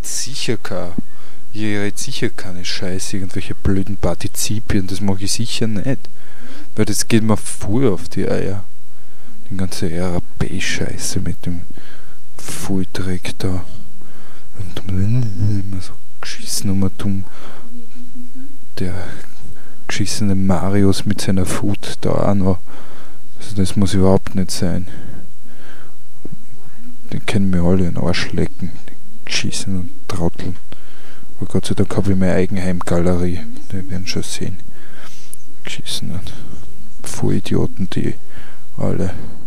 red sicher keine Scheiße, irgendwelche blöden Partizipien, das mag ich sicher nicht. Weil das geht mir voll auf die Eier. Die ganze RAP-Scheiße mit dem Volldreck da. Und immer so geschissen der geschissene Marius mit seiner Food da auch noch. Also das muss überhaupt nicht sein. Den können wir alle in den Arsch lecken. Die geschissenen Trotteln. Aber Gott sei Dank habe ich meine Eigenheimgalerie. Die werden schon sehen. Geschissenen Vollidioten, die alle.